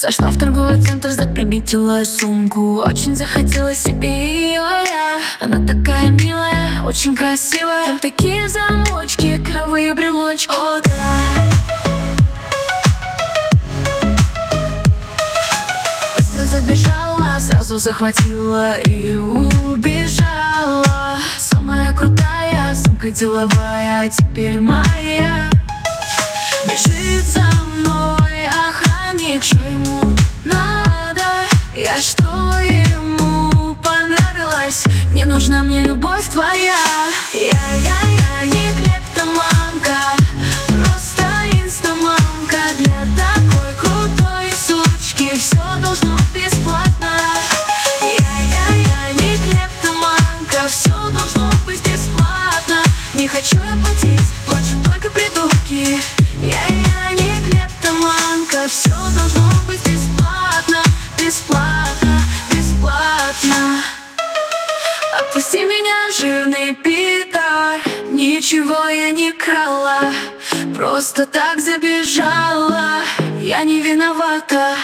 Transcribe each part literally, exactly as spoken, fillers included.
Зашла в торговый центр, заприметила сумку. Очень захотела себе ее я. Она такая милая, очень красивая. Там такие замочки, кровые брелочки. О, да. Быстро забежала, сразу захватила и убежала. Самая крутая сумка деловая, теперь моя. Бежит за мной охранник, что ему надо? Я что ему понравилась? Не нужна мне любовь твоя. Я-я-я не клептоманка, просто инстамамка. Для такой крутой сучки все должно бесплатно. Я-я-я не клептоманка, все должно быть бесплатно. Не хочу я платить, плачут только придурки. Я-я не клептоманка, все должно быть бесплатно, бесплатно, бесплатно. Отпусти меня, жирный питер. Ничего я не крала, просто так забежала. Я не виновата.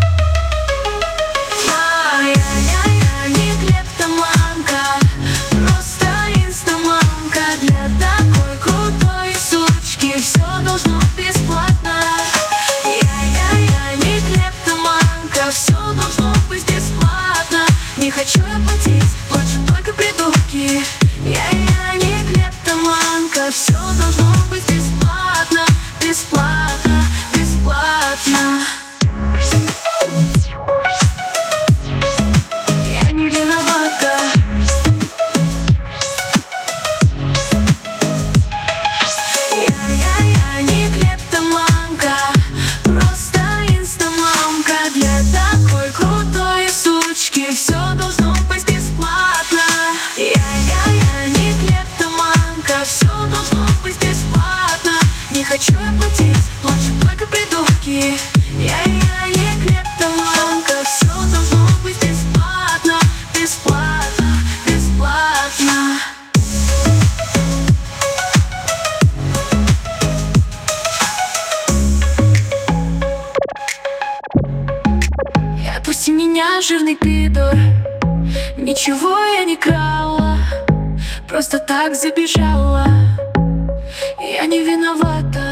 Я-я-я не клептоманка, просто инстамамка. Для такой крутой сучки все должно бесплатно. Я-я-я не клептоманка, все должно быть бесплатно. Не хочу я платить, плачут только придурки. Я-я не клептоманка, все должно быть бесплатно, бесплатно, бесплатно. Я не виновата. Я-я-я не клептоманка, просто инстамамка. Для такой крутой сучки все должно быть бесплатно. Я-я-я не клептоманка, все должно быть бесплатно. Не хочу я платить, плачут только придурки. Я-я не клептоманка, все должно быть бесплатно, бесплатно, бесплатно. И отпусти меня, жирный пидор. Ничего я не крала, просто так забежала. Я не виновата.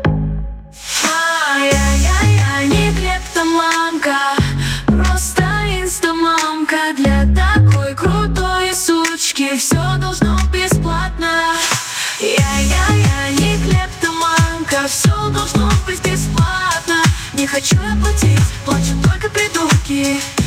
Я-я-я не клептоманка, просто инстамамка. Для такой крутой сучки все должно бесплатно. Я-я-я не клептоманка, все должно быть бесплатно. Не хочу я платить, плачут только придурки.